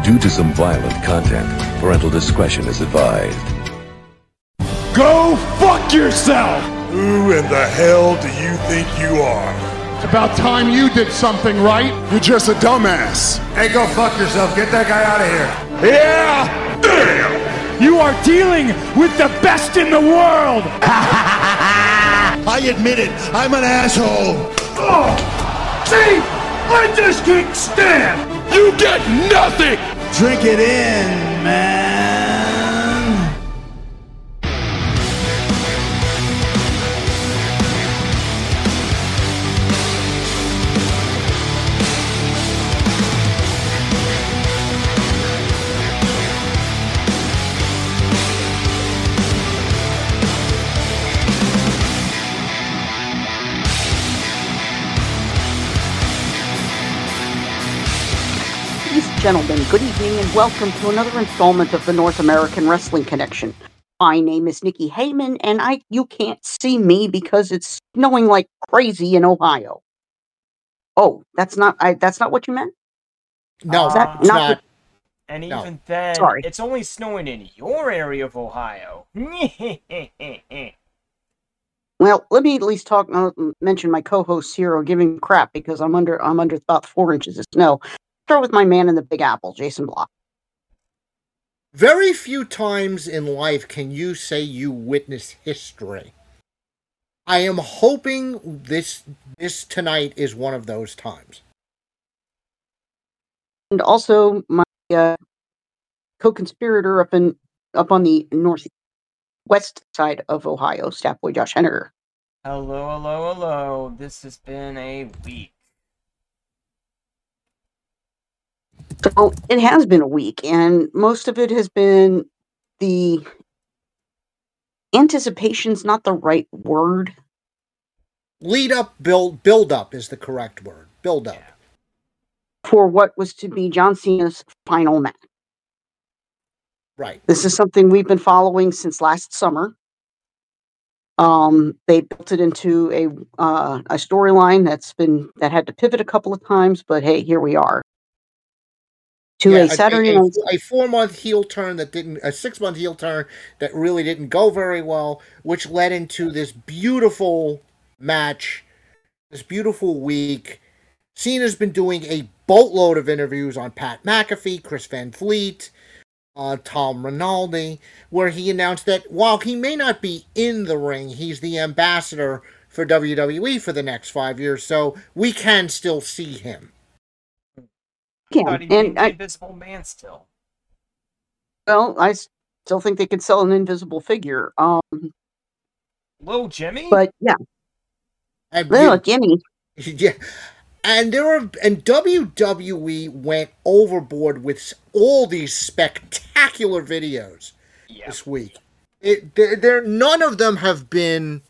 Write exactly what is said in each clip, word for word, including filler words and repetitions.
Due to some violent content, parental discretion is advised. Go fuck yourself! Who in the hell do you think you are? It's about time you did something right. You're just a dumbass. Hey, go fuck yourself. Get that guy out of here. Yeah! Damn! You are dealing with the best in the world! I admit it. I'm an asshole. Oh, see? I just can't stand! You get nothing! Drink it in, man. Gentlemen, good evening and welcome to another installment of the North American Wrestling Connection. My name is Nikki Heyman, and I you can't see me because it's snowing like crazy in Ohio. Oh, that's not I that's not what you meant? No, Is that it's not not. what- And No. even then, Sorry. it's only snowing in your area of Ohio. Well, let me at least talk uh, mention my co-host Ciro giving crap because I'm under I'm under about four inches of snow. Start with my man in the Big Apple, Jason Block. Very few times in life can you say you witness history. I am hoping this this tonight is one of those times. And also my uh, co-conspirator up in up on the northwest side of Ohio, Staff Boy Josh Henniger. Hello, hello, hello. This has been a week. So it has been a week, and most of it has been the anticipation's not the right word. Lead up, build, build up is the correct word. Build up. Yeah. For what was to be John Cena's final match. Right. This is something we've been following since last summer. Um, they built it into a uh, a storyline that's been that had to pivot a couple of times, but hey, here we are. To Yeah, a Saturday a, night. a, a four-month heel turn that didn't, a six-month heel turn that really didn't go very well, which led into this beautiful match, this beautiful week. Cena's been doing a boatload of interviews on Pat McAfee, Chris Van Vliet, uh, Tom Rinaldi, where he announced that while he may not be in the ring, he's the ambassador for W W E for the next five years, so we can still see him. Yeah, Thought he'd be and the I, Invisible Man still. well, I still think they could sell an invisible figure. Um, Little Jimmy? but yeah, And well, you- Jimmy. Yeah, and there are, and W W E went overboard with all these spectacular videos Yeah. this week. It, there, there, none of them have been,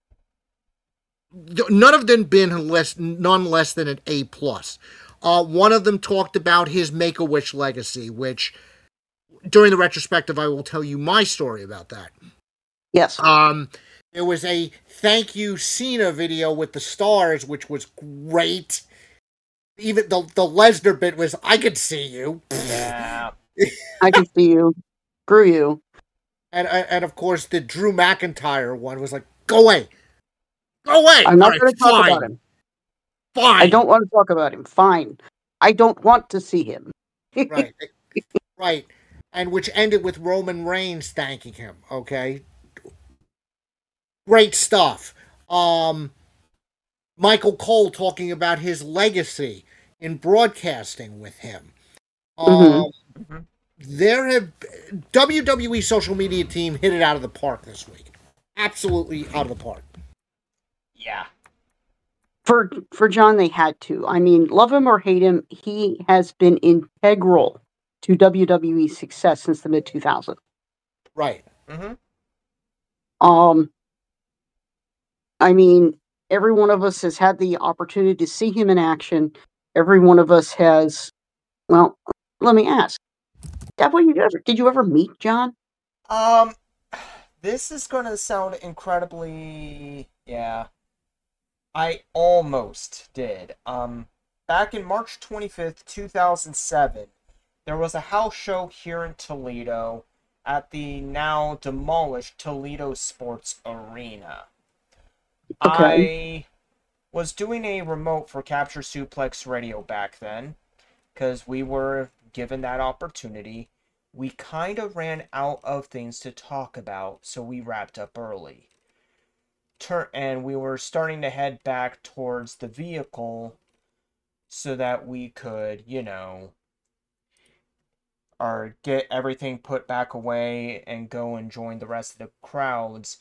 none of them been less, none less than an A plus. Uh, one of them talked about his Make-A-Wish legacy, which during the retrospective, I will tell you my story about that. Yes. Um, there was a thank you Cena video with the stars, which was great. Even the the Lesnar bit was, I could see you. Yeah. I can see you. Screw you. And and of course the Drew McIntyre one was like, go away, go away. I'm not All going right, to talk fine, about him. Fine. I don't want to talk about him. Fine. I don't want to see him. Right, right. And which ended with Roman Reigns thanking him. Okay, great stuff. Um, Michael Cole talking about his legacy in broadcasting with him. Mhm. Um, there have W W E social media team hit it out of the park this week. Absolutely out of the park. Yeah. For for John, they had to. I mean, love him or hate him, he has been integral to W W E's success since the mid two thousands. Right. Mm-hmm. Um, I mean, every one of us has had the opportunity to see him in action. Every one of us has. Well, let me ask, Devil, you ever did you ever meet John? Um, this is gonna sound incredibly, yeah. I almost did. Um, back in March twenty-fifth, two thousand seven, there was a house show here in Toledo at the now demolished Toledo Sports Arena. Okay. I was doing a remote for Capture Suplex Radio back then, because we were given that opportunity. We kind of ran out of things to talk about, so we wrapped up early. Tur- and we were starting to head back towards the vehicle so that we could, you know, or get everything put back away and go and join the rest of the crowds.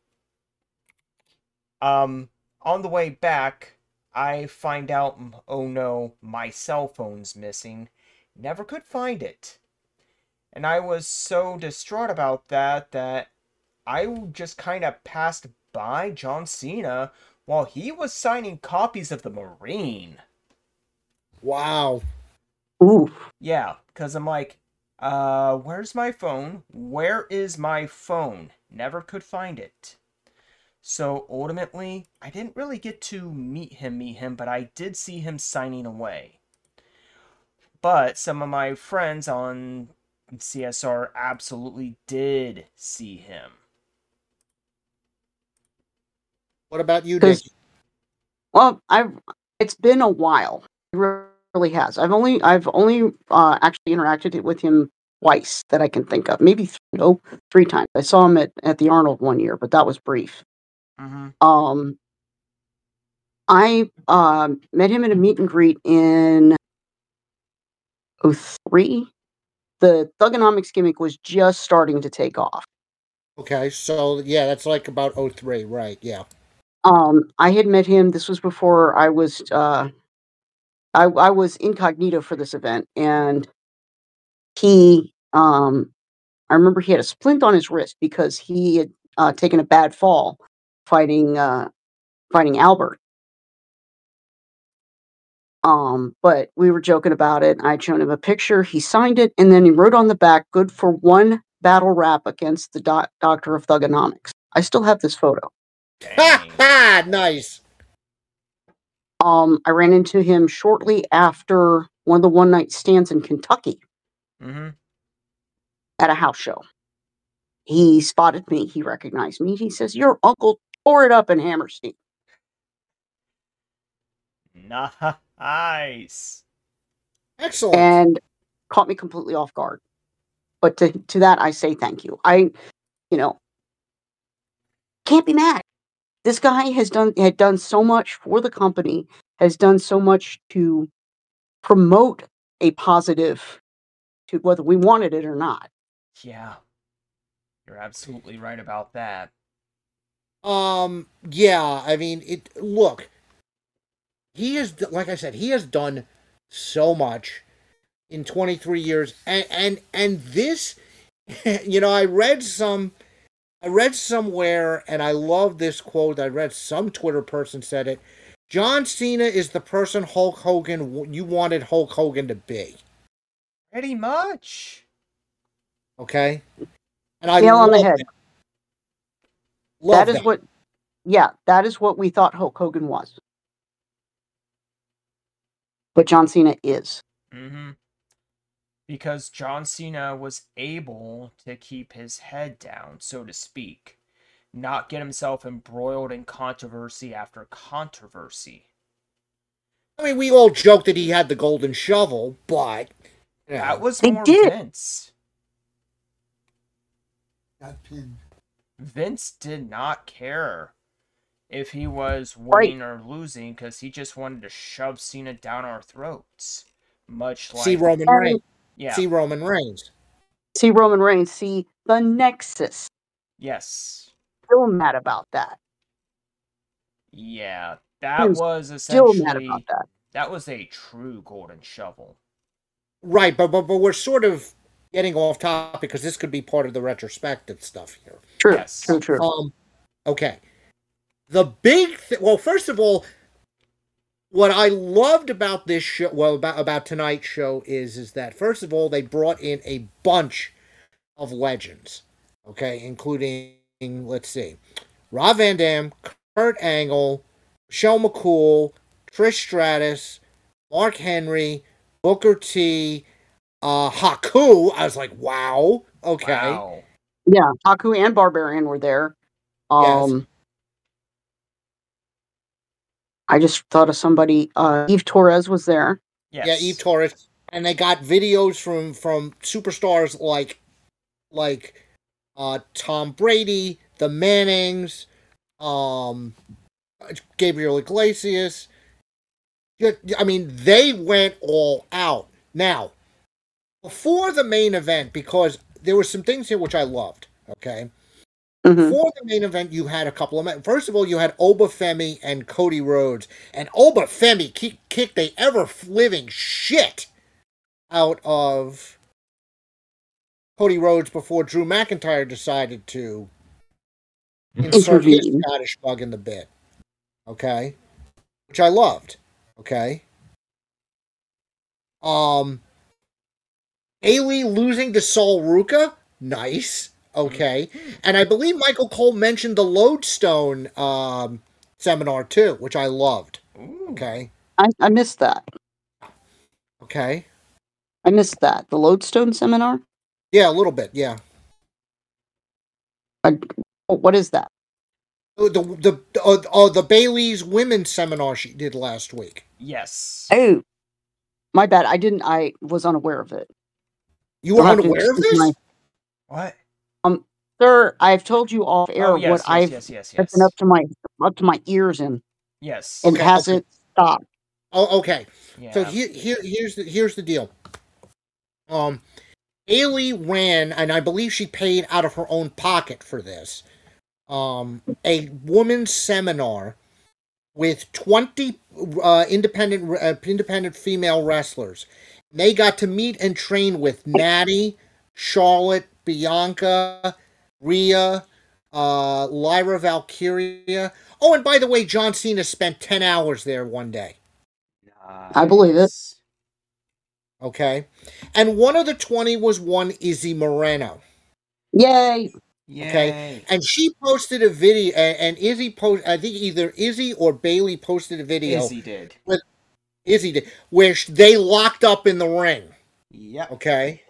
Um, on the way back, I find out, oh no, my cell phone's missing. Never could find it. And I was so distraught about that that I just kind of passed by John Cena while he was signing copies of the Marine. Wow. Ooh. Yeah, because I'm like, uh, where's my phone? Where is my phone? Never could find it. So ultimately, I didn't really get to meet him, meet him, but I did see him signing away. But some of my friends on C S R absolutely did see him. What about you, Dick? Well, I've it's been a while. It really has. I've only I've only uh, actually interacted with him twice that I can think of. Maybe th- no, three times. I saw him at, at the Arnold one year, but that was brief. Mm-hmm. Um, I uh, met him at a meet and greet in oh three. The Thugonomics gimmick was just starting to take off. Okay, so yeah, that's like about oh three, right? Yeah. Um, I had met him. This was before I was uh, I, I was incognito for this event, and he um, I remember he had a splint on his wrist because he had uh, taken a bad fall fighting uh, fighting Albert. Um, but we were joking about it. I'd shown him a picture. He signed it, and then he wrote on the back, "Good for one battle rap against the doc- Doctor of Thugonomics." I still have this photo. Ha ha! Nice. Um, I ran into him shortly after one of the one night stands in Kentucky. Mm-hmm. At a house show. He spotted me. He recognized me. He says, "Your uncle tore it up in Hammerstein." Nice. Excellent. And caught me completely off guard. But to, to that, I say thank you. I, you know, can't be mad. This guy has done had done so much for the company, has done so much to promote a positive, to whether we wanted it or not. Yeah. You're absolutely right about that. Um, yeah, I mean, it. Look, he has, like I said, he has done so much in twenty-three years, and and and this, you know, I read some, I read somewhere, and I love this quote. I read some Twitter person said it. John Cena is the person Hulk Hogan you wanted Hulk Hogan to be. Pretty much. Okay, and I Nail love on the head. That. Love that is that. what, yeah, that is what we thought Hulk Hogan was. But John Cena is. Mm-hmm. Because John Cena was able to keep his head down, so to speak. Not get himself embroiled in controversy after controversy. I mean, we all joked that he had the golden shovel, but... You know, that was they more did. Vince. Got pinned. Vince did not care if he was winning right. or losing, because he just wanted to shove Cena down our throats. Much like... See Roman Um, Reigns. Yeah. See Roman Reigns. See Roman Reigns. See the Nexus. Yes. Still mad about that. Yeah. That I'm was Still essentially... mad about that. That was a true golden shovel. Right, but, but, but we're sort of getting off topic because this could be part of the retrospective stuff here. True, Yes. true, true. Um, okay. The big thing, well, first of all, what I loved about this show, well, about, about tonight's show is, is that, first of all, they brought in a bunch of legends, okay, including, let's see, Rob Van Dam, Kurt Angle, Michelle McCool, Trish Stratus, Mark Henry, Booker T, Uh, Haku, I was like, wow, okay. Wow. Yeah, Haku and Barbarian were there. Um, Yes. I just thought of somebody. Uh, Eve Torres was there. Yes. Yeah, Eve Torres. And they got videos from, from superstars like like uh, Tom Brady, the Mannings, um, Gabriel Iglesias. I mean, they went all out. Now, before the main event, because there were some things here which I loved, okay? Mhm. Before the main event, you had a couple of men. First of all, you had Obafemi and Cody Rhodes. And Obafemi ki- kicked the ever-living shit out of Cody Rhodes before Drew McIntyre decided to insert his Intervene. Scottish bug in the bit. Okay? Which I loved. Okay? Um, Bayley losing to Sol Ruka? Nice. Okay. And I believe Michael Cole mentioned the Lodestone um, seminar too, which I loved. Ooh. Okay. I, I missed that. Okay. I missed that. The Lodestone seminar? Yeah, a little bit. Yeah. I, what is that? Oh, The the uh, uh, the Bayley's women's seminar she did last week. Yes. Oh, my bad. I didn't. I was unaware of it. You were You'll have to unaware of excuse this? my- What? Um, sir, I've told you off air Oh, yes, what yes, I've yes, yes, been yes. up to my up to my ears in, Yes. and Okay, hasn't stopped. Oh, okay. Yeah. So here, here, here's the here's the deal. Um, Bayley ran, and I believe she paid out of her own pocket for this. Um, a woman's seminar with twenty uh, independent uh, independent female wrestlers. They got to meet and train with Natty, Charlotte, Bianca, Rhea, uh, Lyra Valkyria. Oh, and by the way, John Cena spent ten hours there one day. I believe it. Okay. And one of the twenty was one Izzy Moreno. Yay! Yay. Okay. And she posted a video, and, and Izzy post. I think either Izzy or Bayley posted a video. Izzy did. Izzy did, where sh- they locked up in the ring. Yep. Okay.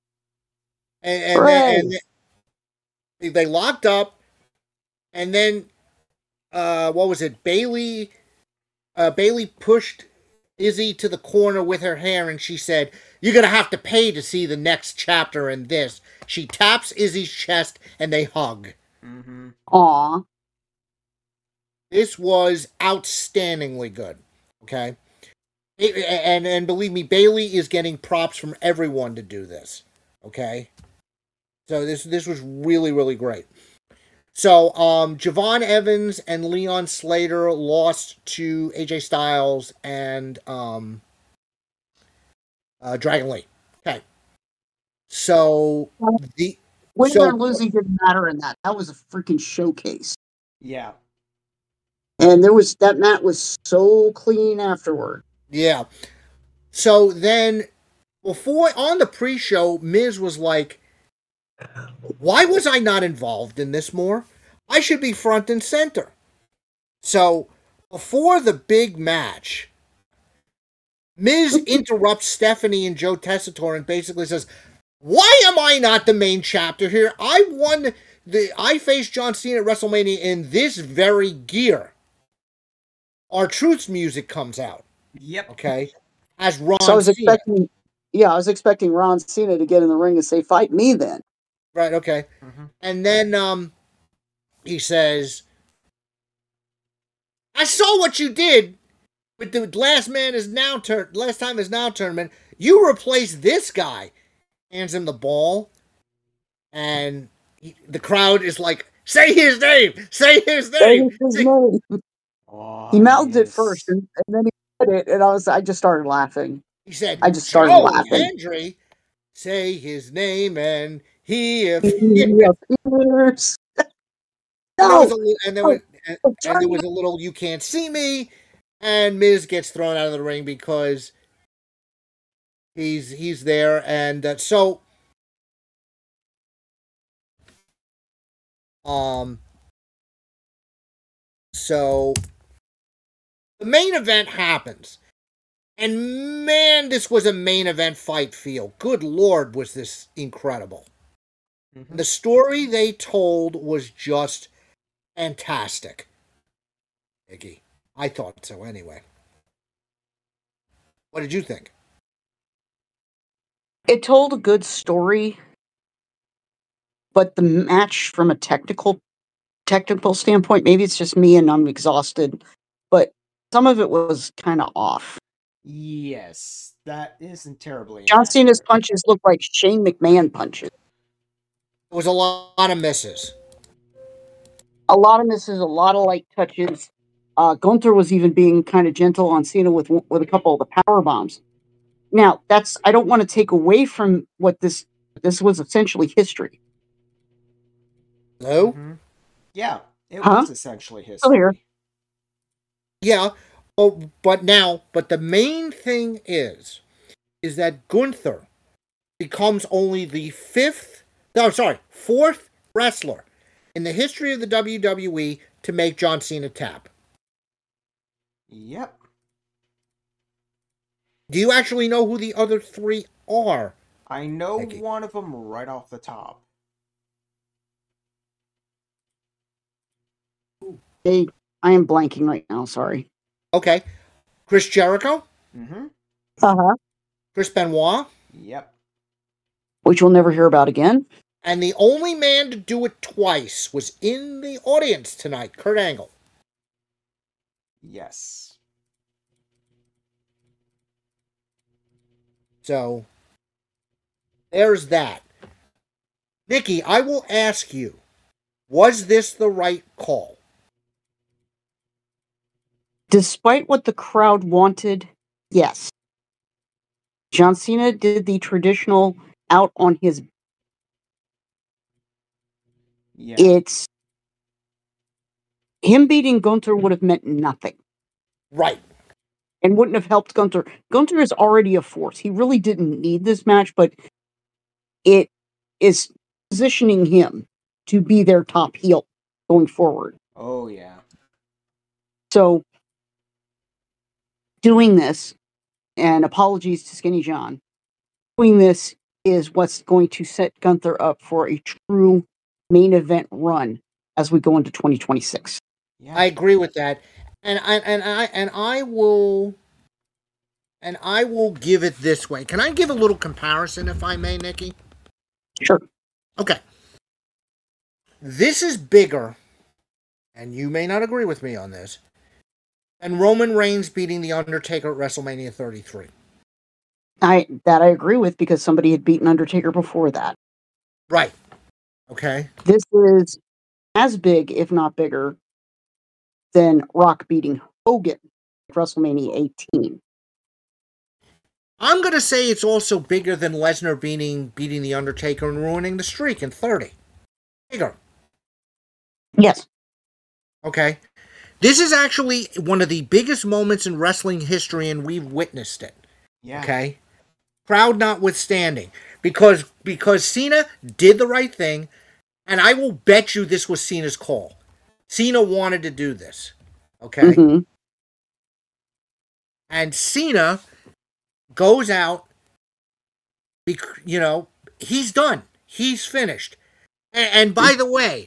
And, and, then, and then they locked up, and then uh, what was it? Bayley, uh, Bayley pushed Izzy to the corner with her hair, and she said, "You're gonna have to pay to see the next chapter in this." She taps Izzy's chest, and they hug. Mm-hmm. Aw. This was outstandingly good. Okay. It, and and believe me, Bayley is getting props from everyone to do this. Okay. So this this was really really great. So um, Javon Evans and Leon Slater lost to A J Styles and um, uh, Dragon Lee. Okay. So the Winning so or losing didn't matter in that. That was a freaking showcase. Yeah. And there was that mat was so clean afterward. yeah. So then before on the pre-show, Miz was like, "Why was I not involved in this more? I should be front and center." So before the big match, Miz interrupts Stephanie and Joe Tessitore and basically says, "Why am I not the main chapter here? I won the I faced John Cena at WrestleMania in this very gear." R-Truth's music comes out. Yep. Okay. As Ron So I was Cena. expecting, yeah, I was expecting Ron Cena to get in the ring and say, "Fight me, then." Right, okay. Mm-hmm. And then um he says, "I saw what you did with the last man is now turn last time is now tournament. You replaced this guy." Hands him the ball. And he, the crowd is like, "Say his name! Say his Say name!" his Say- name. Oh, He mouthed it yes. first, and, and then he said it, and I was, I just started laughing. He said, I just started "Joe laughing. Hendry, say his name," and he He appeared. appears. And there No, was a li- and there was and, oh, and there turn was a little "You can't see me," and Miz gets thrown out of the ring because he's he's there, and uh, so um so the main event happens, And man, this was a main event fight feel. Good Lord, was this incredible. Mm-hmm. The story they told was just fantastic. Iggy. I thought so anyway. What did you think? It told a good story, but the match from a technical technical standpoint, maybe it's just me and I'm exhausted, but some of it was kind of off. Yes, that isn't terribly. John Cena's inaccurate. punches looked like Shane McMahon punches. There was a lot of misses. A lot of misses, a lot of light touches. Uh, Gunther was even being kind of gentle on Cena with with a couple of the power bombs. Now, that's I don't want to take away from what this this was essentially history. No? Mm-hmm. Yeah, it Huh? was essentially Still here. history. Yeah. Oh, but now, but the main thing is, is that Gunther becomes only the fifth, no, sorry, fourth wrestler in the history of the W W E to make John Cena tap. Yep. Do you actually know who the other three are? I know Thank you. one of them right off the top. Hey, I am blanking right now. Sorry. Okay. Chris Jericho, Mm-hmm. Uh huh. Chris Benoit, Yep. Which we'll never hear about again. and the only man to do it twice was in the audience tonight, Kurt Angle. Yes. So, there's that. Nikki, I will ask you, was this the right call? Despite what the crowd wanted, yes. John Cena did the traditional out on his. Yeah. It's him beating Gunther would have meant nothing Right. and wouldn't have helped Gunther. Gunther is already a force. He really didn't need this match, but it is positioning him to be their top heel going forward. Oh yeah. So, doing this, and apologies to Skinny John, doing this is what's going to set Gunther up for a true main event run as we go into twenty twenty-six. Yeah. I agree with that. And I and I and I will and I will give it this way. Can I give a little comparison if I may, Nikki? Sure. Okay. This is bigger, and you may not agree with me on this, than Roman Reigns beating The Undertaker at WrestleMania thirty-three. I that I agree with because somebody had beaten Undertaker before that. Right. Okay. This is as big, if not bigger, than Rock beating Hogan at WrestleMania eighteen. I'm going to say it's also bigger than Lesnar beating beating The Undertaker and ruining the streak in thirty. Bigger. Yes. Okay. This is actually one of the biggest moments in wrestling history, and we've witnessed it. Yeah. Okay. Crowd notwithstanding. Because because Cena did the right thing, and I will bet you this was Cena's call. Cena wanted to do this. Okay. Mm-hmm. And Cena goes out, you know, he's done. He's finished. And, and by the way,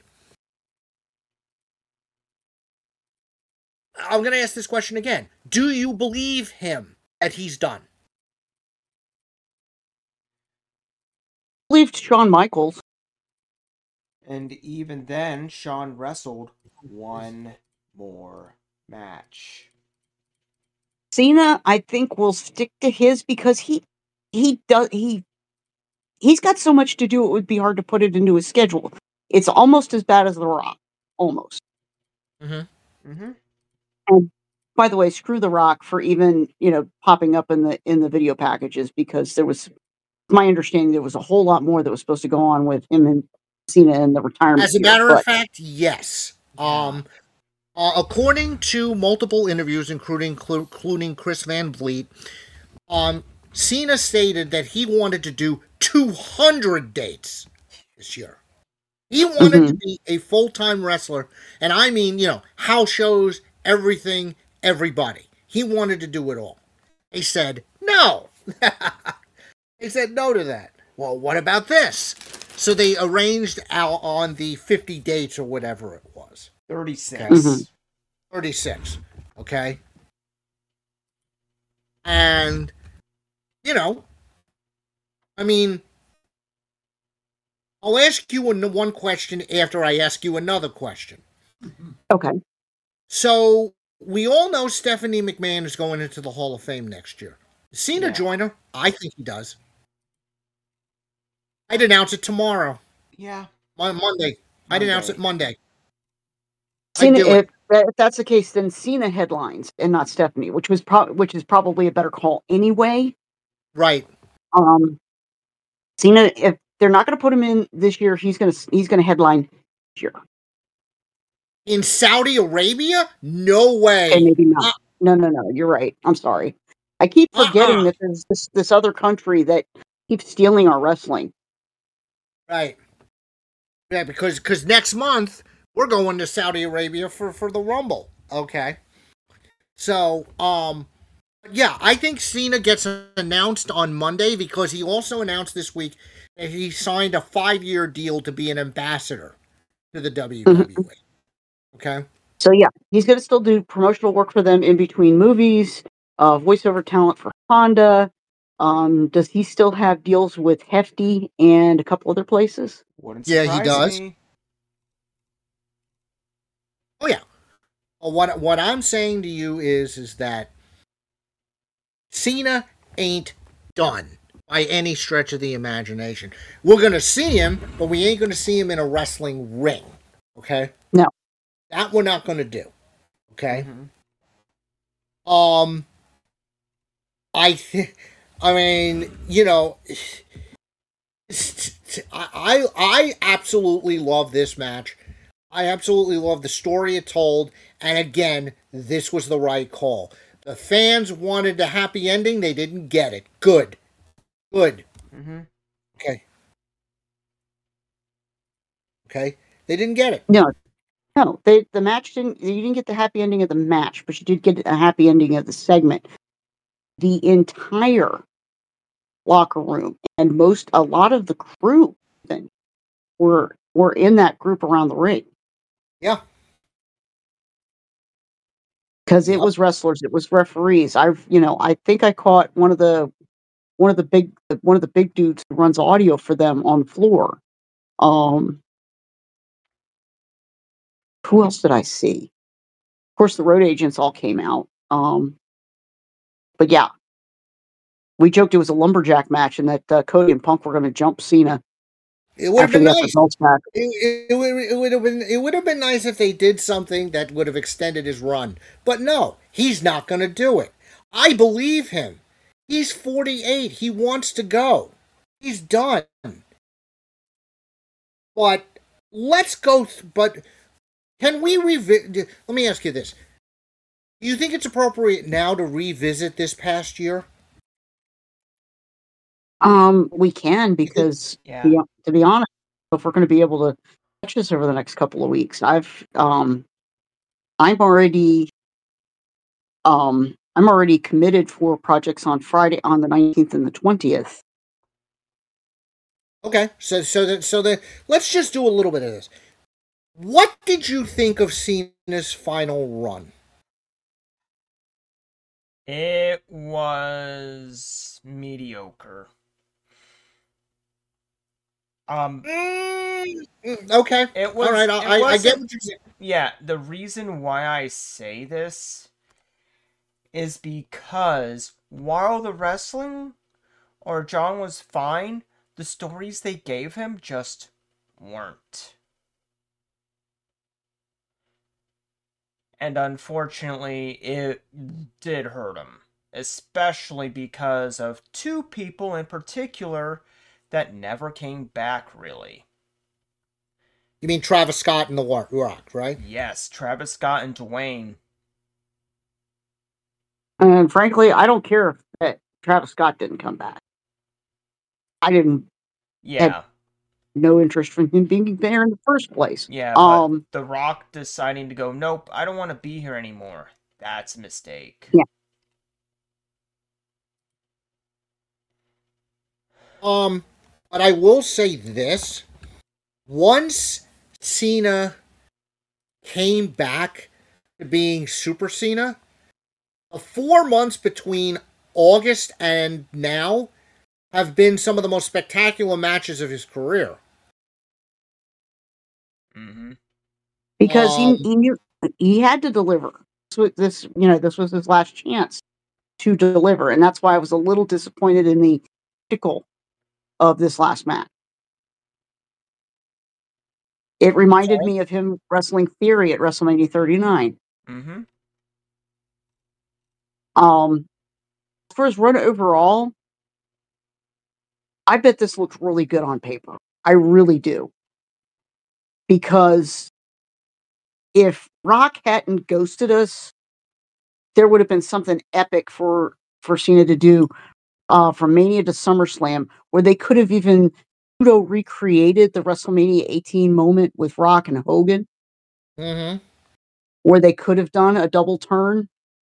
I'm going to ask this question again. Do you believe him that he's done? Believed Shawn Michaels. And even then, Shawn wrestled one more match. Cena, I think, will stick to his because he he does he he's got so much to do. It would be hard to put it into his schedule. It's almost as bad as The Rock, almost. Mm-hmm. Mm-hmm. And by the way, screw The Rock for even you know popping up in the in the video packages because there was my understanding there was a whole lot more that was supposed to go on with him and Cena in the retirement. As a year, matter but, of fact, yes. Um, uh, according to multiple interviews, including including Chris Van Vliet, um, Cena stated that he wanted to do two hundred dates this year. He wanted Mhm. to be a full-time wrestler, and I mean, you know, house shows, everything, everybody. He wanted to do it all. They said no. They said no to that. Well, what about this? So they arranged out on the fifty dates or whatever it was. thirty-six. Okay. Mm-hmm. thirty-six. Okay. And, you know, I mean, I'll ask you one question after I ask you another question. Okay. So, we all know Stephanie McMahon is going into the Hall of Fame next year. Does Cena Yeah. join her? I think he does. I'd announce it tomorrow. Yeah. Mon- Monday. I'd announce it Monday. Cena, I'd do it. if, if that's the case, then Cena headlines and not Stephanie, which was pro- which is probably a better call anyway. Right. Um, Cena, if they're not going to put him in this year, he's going to he's going to headline this year. In Saudi Arabia? No way. Okay, maybe not. Uh, no, no, no. You're right. I'm sorry. I keep forgetting Uh-uh. that there's this this other country that keeps stealing our wrestling. Right. Yeah, because because next month we're going to Saudi Arabia for, for the Rumble. Okay. So, um, yeah, I think Cena gets announced on Monday because he also announced this week that he signed a five-year deal to be an ambassador to the W W E. Mhm. Okay. So yeah, he's going to still do promotional work for them in between movies, uh, voiceover talent for Honda. Um, does he still have deals with Hefty and a couple other places? Wouldn't Yeah, he surprise does. me. Oh yeah. Well, what what I'm saying to you is is that Cena ain't done by any stretch of the imagination. We're gonna see him, but we ain't gonna see him in a wrestling ring. Okay? No. That we're not gonna do. Okay? Mhm. Um I th- I mean, you know, I I absolutely love this match. I absolutely love the story it told, and again, this was the right call. The fans wanted a happy ending, they didn't get it. Good. Good. Mm-hmm. Okay. Okay. They didn't get it. No, no. They the match didn't. You didn't get the happy ending of the match, but you did get a happy ending of the segment. The entire locker room and most a lot of the crew then were were in that group around the ring Yeah. because it Yep. was wrestlers, it was referees. I've you know I think I caught one of the one of the big one of the big dudes who runs audio for them on the floor. Um, who else did I see? Of course, the road agents all came out. Um, but yeah, we joked it was a lumberjack match and that uh, Cody and Punk were going to jump Cena It would have after been they got the nice. belts back. It, it, it, would, it would have been it would have been nice if they did something that would have extended his run. But no, he's not going to do it. I believe him. He's forty-eight. He wants to go. He's done. But let's go. Th- but can we revisit? Let me ask you this: do you think it's appropriate now to revisit this past year? Um, we can because Yeah. to be, to be honest, if we're going to be able to watch this over the next couple of weeks, I've um, I'm already um, I'm already committed for projects on Friday on the nineteenth and the twentieth. Okay, so so that so that let's just do a little bit of this. What did you think of Cena's final run? It was mediocre. Um, Mm, mm, okay, it was. all right. it I, I, I get wasn't- what you're saying. Yeah, the reason why I say this is because while the wrestling or John was fine, the stories they gave him just weren't. And unfortunately, it did hurt him. Especially because of two people in particular that never came back, really. You mean Travis Scott and The Rock, right? Yes, Travis Scott and Dwayne. And frankly, I don't care that Travis Scott didn't come back. I didn't Yeah. no interest from him being there in the first place. Yeah, but Um, The Rock deciding to go, nope, I don't want to be here anymore. That's a mistake. Yeah. Um, but I will say this. Once Cena came back to being Super Cena, the four months between August and now have been some of the most spectacular matches of his career. Mm-hmm. Because Um, he he knew he had to deliver. This was, this you know this was his last chance to deliver, and that's why I was a little disappointed in the pickle of this last match. It reminded Okay. me of him wrestling Theory at WrestleMania thirty-nine. Mm-hmm. Um, for his run overall, I bet this looked really good on paper. I really do. Because if Rock hadn't ghosted us, there would have been something epic for, for Cena to do uh, from Mania to SummerSlam, where they could have even pseudo recreated the WrestleMania eighteen moment with Rock and Hogan, mm-hmm. where they could have done a double turn,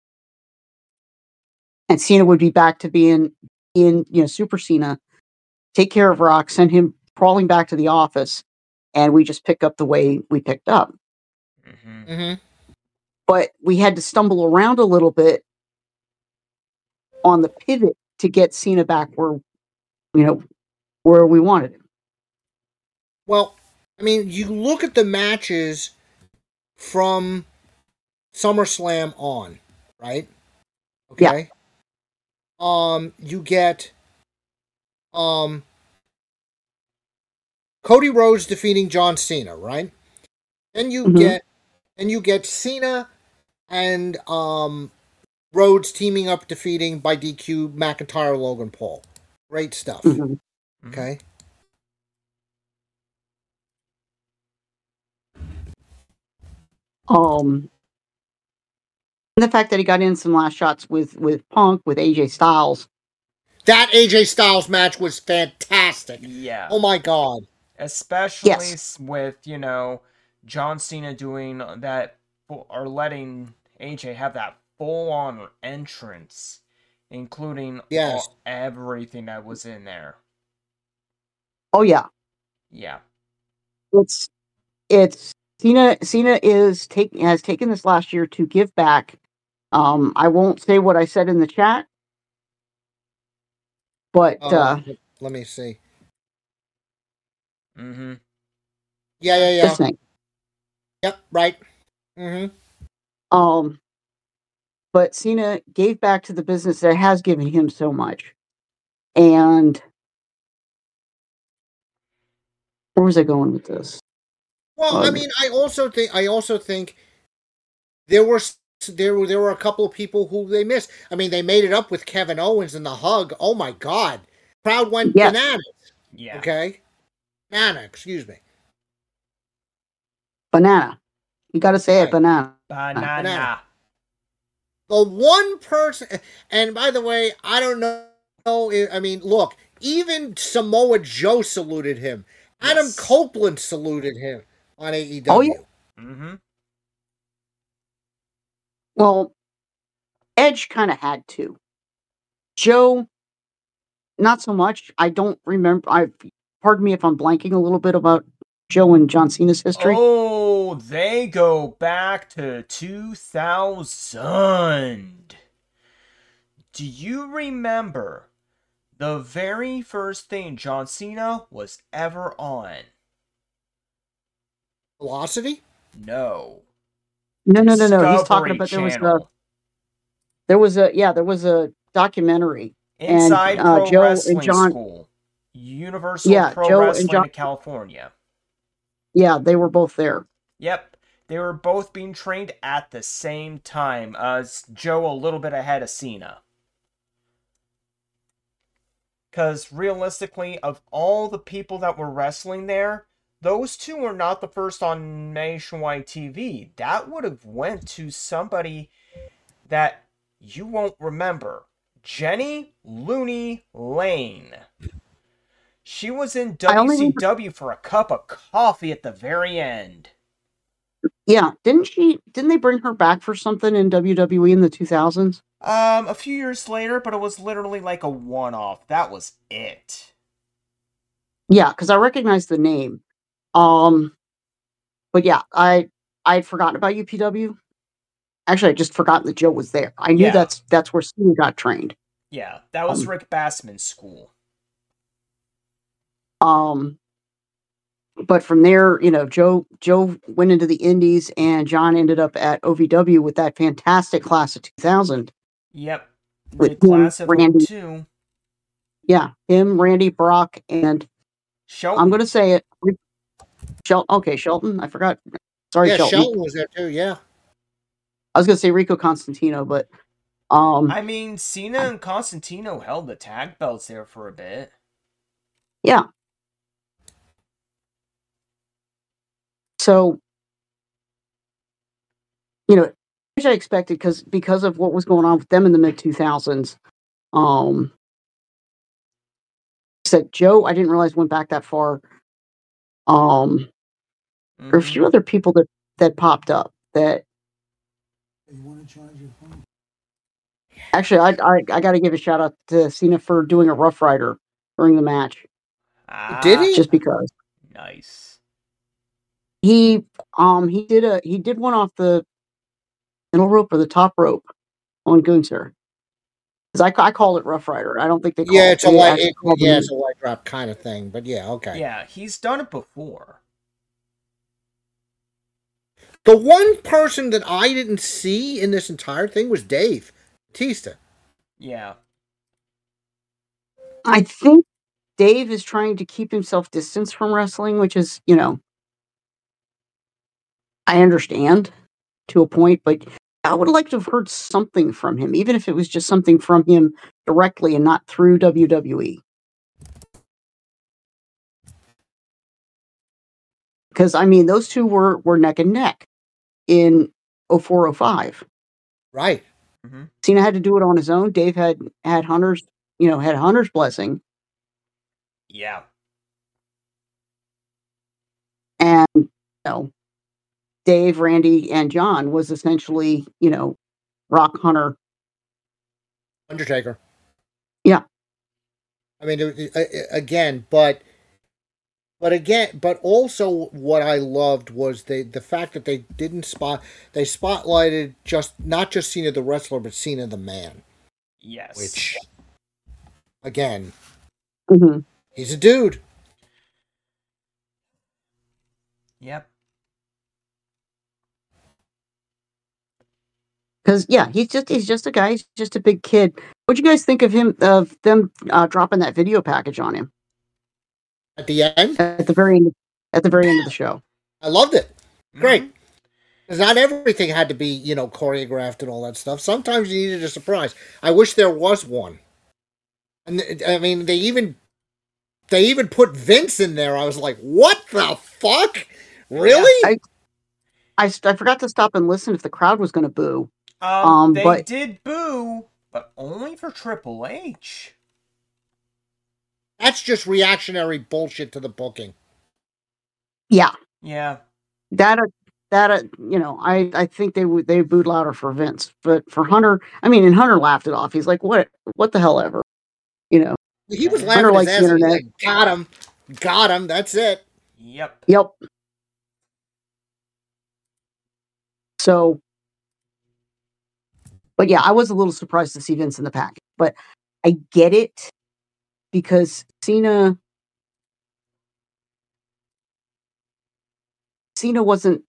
and Cena would be back to being in, you know, Super Cena, take care of Rock, send him crawling back to the office, and we just pick up the way we picked up. Mm-hmm. Mm-hmm. But we had to stumble around a little bit on the pivot to get Cena back where, you know, where we wanted him. Well, I mean, you look at the matches from SummerSlam on, right? Okay. Yeah. Um, you get um Cody Rhodes defeating John Cena, right? Then you Mhm. get and you get Cena and um Rhodes teaming up defeating by D Q McIntyre, Logan Paul. Great stuff. Mhm. Okay. Um, and the fact that he got in some last shots with with Punk, with A J Styles. That A J Styles match was fantastic. Yeah. Oh my god. Especially Yes. with, you know, John Cena doing that, or letting A J have that full-on entrance, including Yes. all, everything that was in there. Oh yeah. Yeah. It's it's Cena Cena is take has taken this last year to give back. Um, I won't say what I said in the chat, but Uh, uh, let me see. Mm-hmm. Yeah, yeah, yeah. listening. Yep, right. Mm-hmm. Um, but Cena gave back to the business that has given him so much. And where was I going with this? Well, Um, I mean, I also think I also think there were there were there were a couple of people who they missed. I mean, they made it up with Kevin Owens in the hug. Oh my god, crowd went Yes. bananas. Yeah. Okay, banana. Excuse me. banana. You got to say Right. it, banana. Banana. Banana. The one person, and by the way, I don't know. I mean, look, even Samoa Joe saluted him. Adam Yes. Copeland saluted him on A E W. Oh, yeah. Mm-hmm. Well, Edge kind of had to. Joe, not so much. I don't remember. I pardon me if I'm blanking a little bit about Joe and John Cena's history. Oh, they go back to two thousand. Do you remember the very first thing John Cena was ever on? Velocity? No. No, no, no, no. He's talking Discovery about there was a Channel. there was a yeah there was a documentary. Inside and, uh, Pro Joe Wrestling and John, School. Universal Yeah, Pro Joe and Wrestling John- in California. Yeah, they were both there. Yep. They were both being trained at the same time. Uh, Joe a little bit ahead of Cena. Because realistically, of all the people that were wrestling there, those two were not the first on nationwide T V. That would have went to somebody that you won't remember. Jenny Looney Lane. She was in I only W C W for a cup of coffee at the very end. Yeah, didn't she? Didn't they bring her back for something in W W E in the two thousands? Um, a few years later, but it was literally like a one-off. That was it. Yeah, because I recognize the name. Um, but yeah, I I'd forgotten about U P W. Actually, I just forgotten that Joe was there. I knew Yeah. that's that's where Cena got trained. Yeah, that was Um, Rick Bassman's school. Um, but from there, you know, Joe Joe went into the Indies, and John ended up at O V W with that fantastic class of two thousand Yep. with The him, class of Randy. oh two. Yeah, him, Randy, Brock, and Shelton. I'm going to say it. Shel- okay, Shelton. I forgot. Sorry, Yeah, Shelton. Shelton was there too. Yeah. I was going to say Rico Constantino, but um, I mean, Cena and Constantino held the tag belts there for a bit. yeah. So, you know, which I expected because because of what was going on with them in the mid two thousands. Um, said Joe, I didn't realize went back that far. Um, Mm-hmm. There are a few other people that that popped up that. You want to charge your phone? Actually, I I, I got to give a shout out to Cena for doing a Rough Rider during the match. Ah, Did he? Just because nice. he um he did a he did one off the middle rope or the top rope on Gunther. Because I, I called it Rough Rider. I don't think they call Yeah, it. it's a They light. actually It, called yeah, it- it's a light drop kind of thing. But yeah, okay. Yeah, he's done it before. The one person that I didn't see in this entire thing was Dave Batista. Yeah. I think Dave is trying to keep himself distance from wrestling, which is, you know, I understand to a point, but I would like to have heard something from him, even if it was just something from him directly and not through W W E. Because, I mean, those two were, were neck and neck in oh four oh five. Right. Mm-hmm. Cena had to do it on his own. Dave had, had Hunter's, you know, had Hunter's blessing. Yeah. And, you know, Dave, Randy, and John was essentially, you know, Rock, Hunter. Undertaker. Yeah. I mean, it- it- again, but but again, but also what I loved was the the fact that they didn't spot they spotlighted just not just Cena the wrestler, but Cena the man. Yes. Which, again, Mm-hmm. he's a dude. Yep. Because yeah, he's just he's just a guy. He's just a big kid. What'd you guys think of him of them uh, dropping that video package on him At the end, at the very end? At the very end of the show. I loved it. Great. Mhm. Because not everything had to be, you know, choreographed and all that stuff. Sometimes you needed a surprise. I wish there was one. And th- I mean, they even they even put Vince in there. I was like, what the fuck? Really? I, I st- I forgot to stop and listen if the crowd was going to boo. Um, Um, they but- did boo, but only for Triple H. That's just reactionary bullshit to the booking. Yeah, Yeah. that uh, that uh, you know, I I think they would they booed louder for Vince, but for Hunter, I mean, and Hunter laughed it off. He's like, what what the hell ever, you know? He was Hunter laughing his likes ass the off. He's internet. like, got him. Got him. That's it. Yep. Yep. So, but yeah, I was a little surprised to see Vince in the pack, but I get it because Cena, Cena wasn't,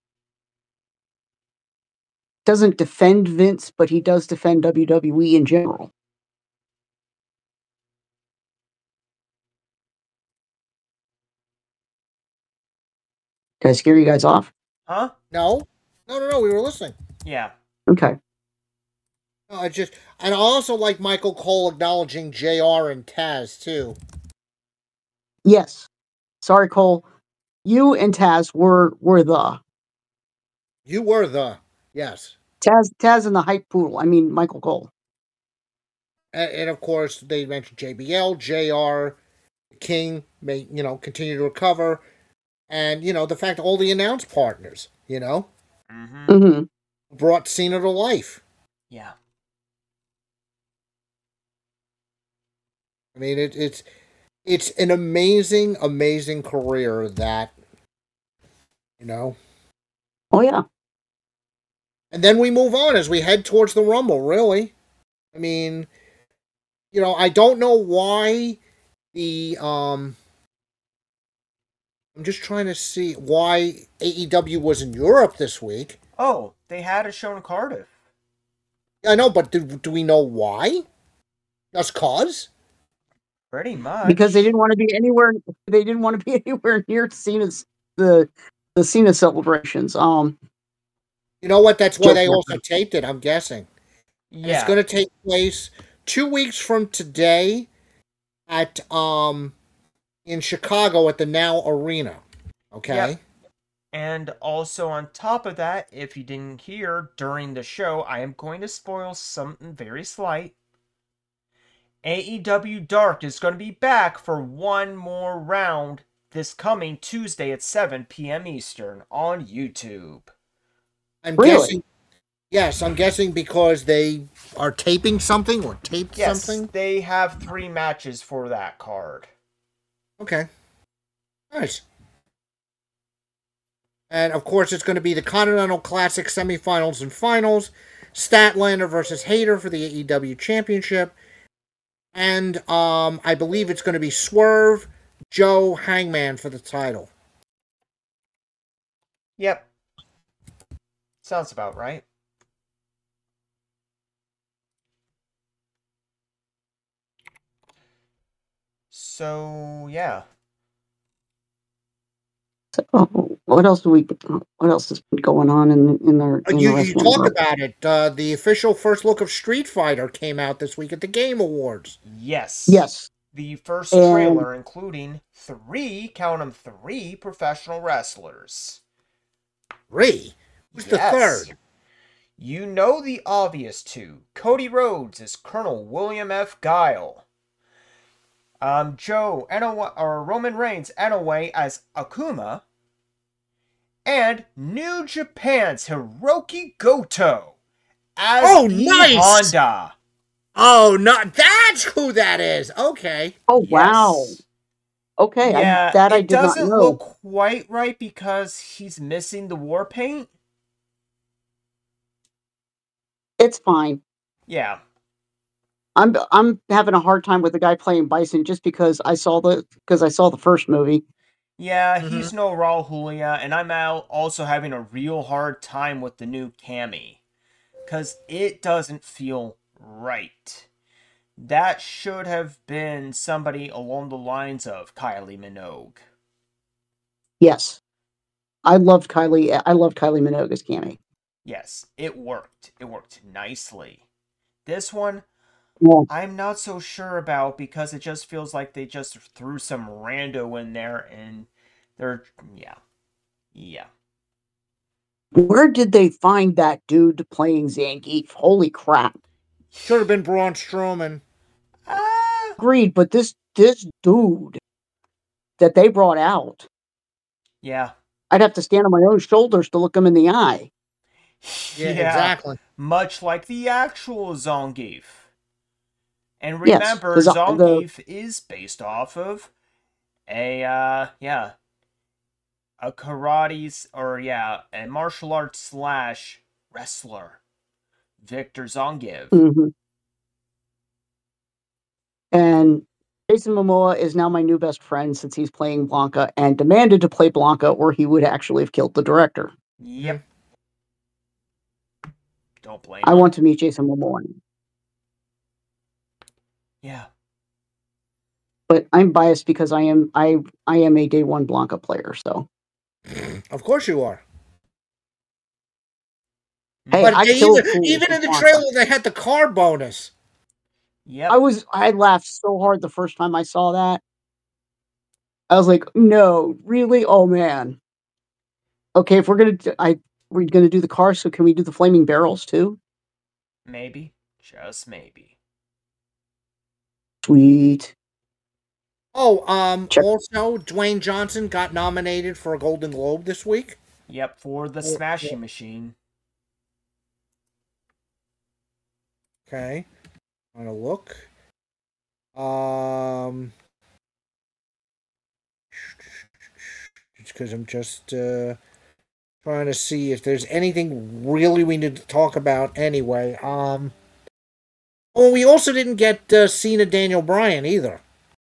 doesn't defend Vince, but he does defend W W E in general. Did I scare you guys off? Huh? No? No, no, no. We were listening. Yeah. Okay. No, I just, and I also like Michael Cole acknowledging J R and Taz, too. Yes. Sorry, Cole. You and Taz were were the You were the, yes. Taz Taz and the hype poodle. I mean Michael Cole. And, and of course, they mentioned J B L, J R, King may, you know, continue to recover. And, you know, the fact all the announced partners, you know, Mm-hmm. Mm-hmm. brought Cena to life. Yeah. I mean, it, it's, it's an amazing, amazing career that, you know. Oh yeah. And then we move on as we head towards the Rumble, really. I mean, you know, I don't know why the, um, I'm just trying to see why A E W was in Europe this week. Oh, they had a show in Cardiff. I know, but do, do we know why? Just cause? Pretty much. Because they didn't want to be anywhere. They didn't want to be anywhere near Cena's the the Cena celebrations. Um, You know what? That's why Just they like also taped it, I'm guessing. And Yeah. it's going to take place two weeks from today at um in Chicago at the Now Arena. Okay. Yep. And also on top of that, if you didn't hear during the show, I am going to spoil something very slight. A E W Dark is going to be back for one more round this coming Tuesday at seven p.m. Eastern on YouTube. I'm Really? guessing. Yes, I'm guessing because they are taping something or taped Yes, something. they have three matches for that card. Okay. Nice. And of course, it's going to be the Continental Classic semifinals and finals. Statlander versus Hayter for the A E W Championship. And um, I believe it's going to be Swerve, Joe, Hangman for the title. Yep. Sounds about right. So, yeah. oh, what else do we? What else has been going on in in the? Uh, In You, the you wrestling talk world? about it. Uh, the official first look of Street Fighter came out this week at the Game Awards. Yes. Yes. The first And- trailer including three, count them three, professional wrestlers. Three? Who's the Yes. third? You know the obvious two. Cody Rhodes is Colonel William F. Guile. Um, Joe Inoue, or Roman Reigns Inoue as Akuma. And New Japan's Hiroki Goto as Oh, E nice! Honda. Oh, not that's who that is. Okay. Oh wow. Yes. Okay, Yeah, I, that it I did not doesn't know. look quite right because he's missing the war paint. It's fine. Yeah. I'm I'm having a hard time with the guy playing Bison just because I saw the because I saw the first movie. Yeah, Mhm. he's no Raul Julia, and I'm out also having a real hard time with the new Cammy. Because it doesn't feel right. That should have been somebody along the lines of Kylie Minogue. Yes, I loved Kylie. I loved Kylie Minogue as Cammy. Yes, it worked. It worked nicely. This one, Yeah. I'm not so sure about because it just feels like they just threw some rando in there and they're, yeah. Yeah. Where did they find that dude playing Zangief? Holy crap! Should have been Braun Strowman. Ah, Agreed, but this this dude that they brought out, yeah. I'd have to stand on my own shoulders to look him in the eye. Yeah, exactly. Much like the actual Zangief. And Yes, remember, the Zo- the- Zangief is based off of a, uh, yeah, a karate's, or yeah, a martial arts slash wrestler, Victor Zangief. hmm And Jason Momoa is now my new best friend since he's playing Blanca and demanded to play Blanca, or he would actually have killed the director. Yep. Don't blame I him. want to meet Jason Momoa, Yeah. but I'm biased because I am I I am a day one Blanca player. So Of course you are. hey, But I they killed even, Fool even for in the Blanca. trailer, they had the car bonus. Yep. I was I laughed so hard the first time I saw that. I was like, no, really? Oh man. Okay, if we're gonna do, I we're gonna do the car, so can we do the flaming barrels too? Maybe. Just maybe. Sweet. Oh, um, Check. also, Dwayne Johnson got nominated for a Golden Globe this week. Yep, for the Oh, Smashing yeah. Machine. Okay. I'm gonna look. Um, because I'm just uh, trying to see if there's anything really we need to talk about anyway. Um, oh, we also didn't get uh, Cena Daniel Bryan either.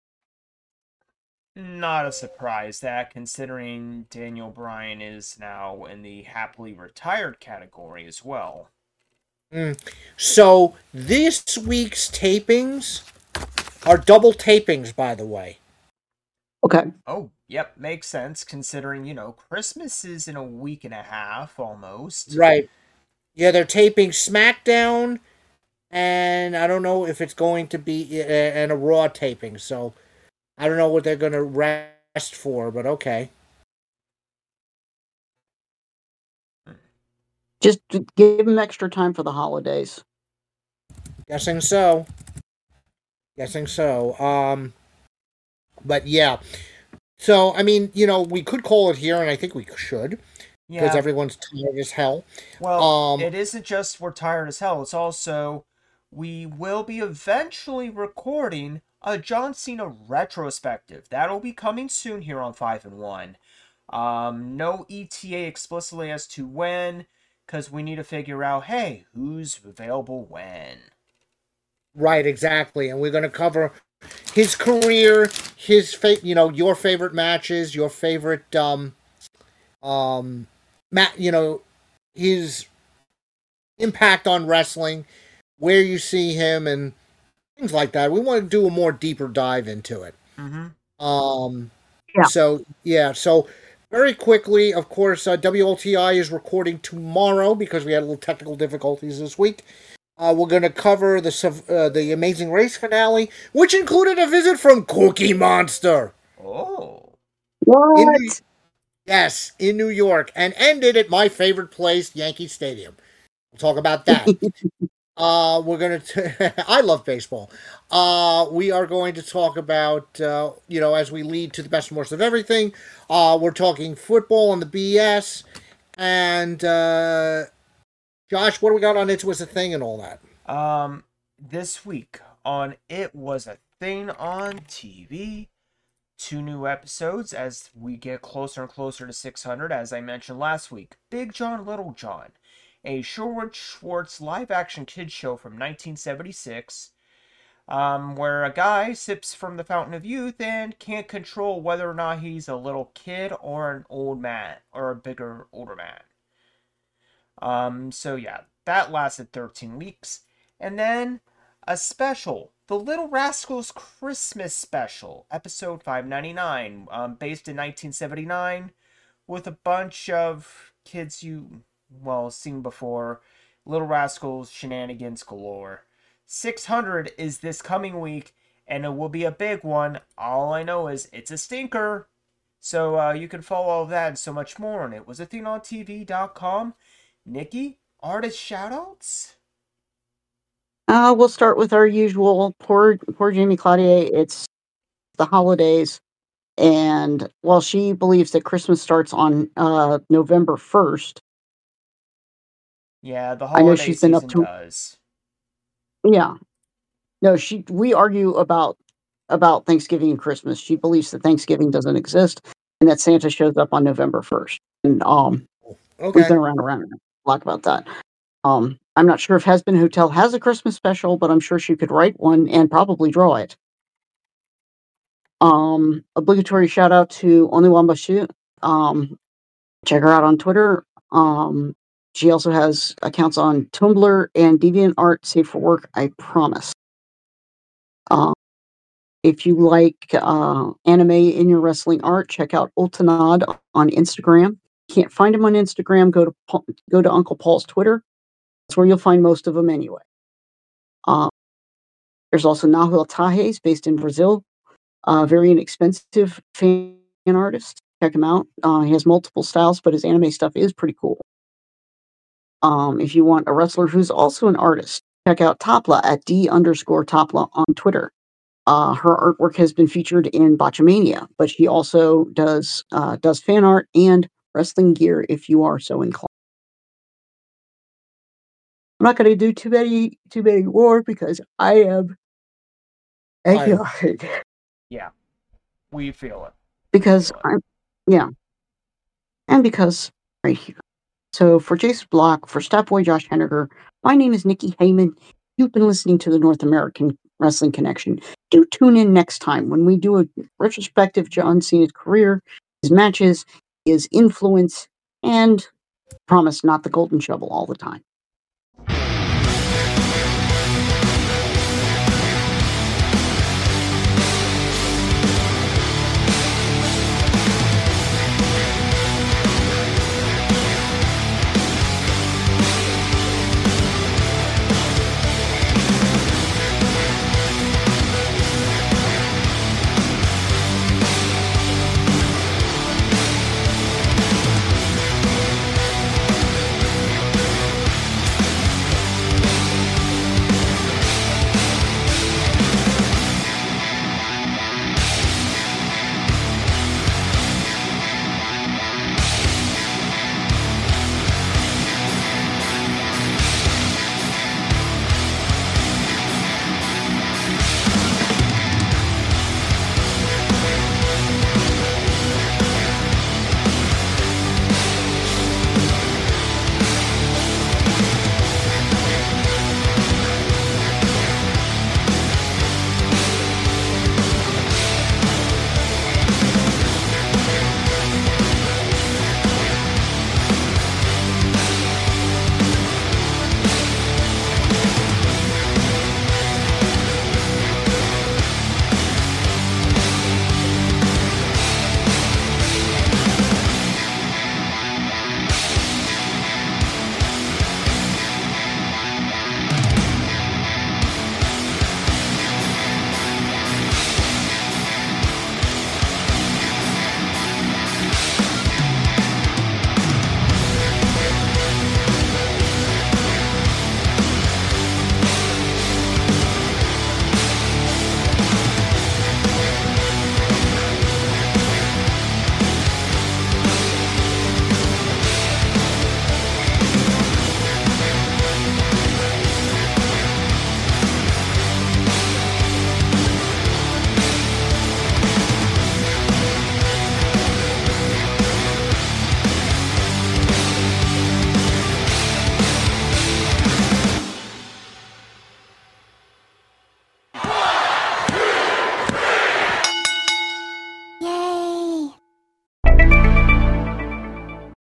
Not a surprise that, considering Daniel Bryan is now in the happily retired category as well. Mm. So this week's tapings are double tapings, by the way. Okay. Oh, yep, makes sense, considering, you know, Christmas is in a week and a half, almost. Right. Yeah, they're taping SmackDown, and I don't know if it's going to be, uh, and a Raw taping, so I don't know what they're going to rest for, but okay. Just give them extra time for the holidays. Guessing so. Guessing so. Um, but yeah. So, I mean, you know, we could call it here, and I think we should. Because Yeah. everyone's tired as hell. Well, Um, it isn't just we're tired as hell, it's also we will be eventually recording a John Cena retrospective. That'll be coming soon here on five and one. Um, no E T A explicitly as to when, because we need to figure out, hey, who's available when. Right, exactly. And we're going to cover his career, his fa- you know, your favorite matches, your favorite um um ma- you know, his impact on wrestling, where you see him and things like that. We want to do a more deeper dive into it. Mm-hmm. Um Yeah. So, yeah, so very quickly, of course, uh, W L T I is recording tomorrow because we had a little technical difficulties this week. Uh, we're going to cover the uh, the Amazing Race finale, which included a visit from Cookie Monster. Oh. What? In New- yes, in New York, and ended at my favorite place, Yankee Stadium. We'll talk about that. uh, we're going to... I love baseball. Uh, we are going to talk about, uh, you know, as we lead to the best and worst of everything. Uh, we're talking football and the B S, and... Uh, Josh, what do we got on It Was a Thing and all that? Um, this week on It Was a Thing on T V, two new episodes as we get closer and closer to six hundred, as I mentioned last week. Big John, Little John, a Sherwood Schwartz live-action kids show from nineteen seventy-six, um, where a guy sips from the fountain of youth and can't control whether or not he's a little kid or an old man, or a bigger, older man. Um, so yeah, that lasted thirteen weeks. And then a special, The Little Rascals Christmas Special, episode five ninety-nine, um, based in nineteen seventy-nine, with a bunch of kids you, well, seen before. Little Rascals shenanigans galore. six hundred is this coming week, and it will be a big one. All I know is it's a stinker. So uh, you can follow all of that and so much more on it was a thing on T V dot com. Nikki, artist shoutouts? Uh, we'll start with our usual. Poor, poor Jamie Cloutier. It's the holidays, and while she believes that Christmas starts on uh, November first, Yeah, the I know holiday she's been up season to. does. Yeah, no, she. We argue about about Thanksgiving and Christmas. She believes that Thanksgiving doesn't exist, and that Santa shows up on November first. And um, Okay. we've been around around a lot about that. Um, I'm not sure if Has Been Hotel has a Christmas special, but I'm sure she could write one and probably draw it. Um, obligatory shout out to Only Wambashu. Um, check her out on Twitter. Um, she also has accounts on Tumblr and DeviantArt. Safe for work, I promise. Um, if you like uh, anime in your wrestling art, check out Ultanad on Instagram. Can't find him on Instagram? Go to Paul, go to Uncle Paul's Twitter. That's where you'll find most of them anyway. Um, there's also Nahuel Tajes, based in Brazil. Uh, very inexpensive fan artist. Check him out. Uh, he has multiple styles, but his anime stuff is pretty cool. Um, if you want a wrestler who's also an artist, check out Topla at D underscore Topla on Twitter. Uh, her artwork has been featured in Botchamania, but she also does uh, does fan art and wrestling gear if you are so inclined. I'm not going to do too many too many more because I am exhausted. Yeah, we feel it. Because Feel it. I'm, yeah, and because right here. So for Jason Block, for Stepboy Josh Henniger, my name is Nikki Heyman. You've been listening to the North American Wrestling Connection. Do tune in next time when we do a retrospective of John Cena's career, his matches, his influence, and promise not the golden shovel all the time.